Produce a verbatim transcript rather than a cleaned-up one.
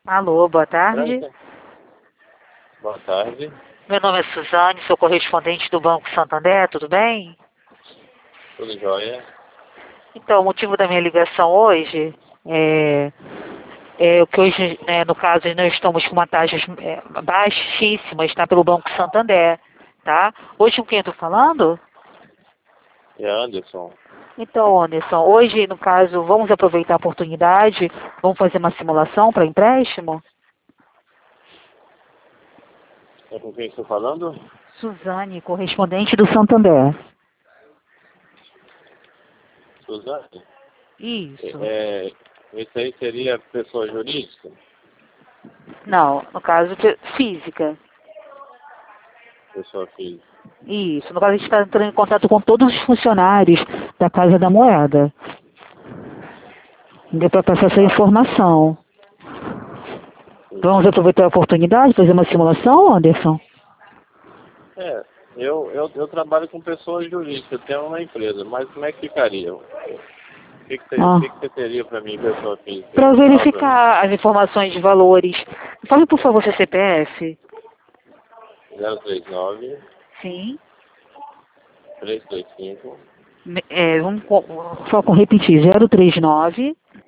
Alô, boa tarde. Branca? Boa tarde. Meu nome é Suzane, sou correspondente do Banco Santander, tudo bem? Tudo jóia? Então, o motivo da minha ligação hoje é, é o que hoje, né, no caso, nós estamos com uma taxa é, baixíssima, está pelo Banco Santander, tá? Hoje com quem eu estou falando? É Anderson. Então, Anderson, hoje, no caso, vamos aproveitar a oportunidade, vamos fazer uma simulação para empréstimo? É com quem estou falando? Suzane, correspondente do Santander. Suzane? Isso. É, esse aí seria pessoa jurídica? Não, no caso de física. Pessoa física. Isso. No caso, a gente está entrando em contato com todos os funcionários da Casa da Moeda. Deu para passar essa informação. Vamos aproveitar a oportunidade, fazer uma simulação, Anderson? É, eu, eu, eu trabalho com pessoa jurídica, eu tenho uma empresa, mas como é que ficaria? O que, que, você, Ah. o que, que você teria para mim, pessoa física? Para Fala pra mim. verificar as informações de valores. Fale, por favor, seu C P F. zero três nove, Sim. três três cinco, É, vamos co- só com repetir. zero três nove.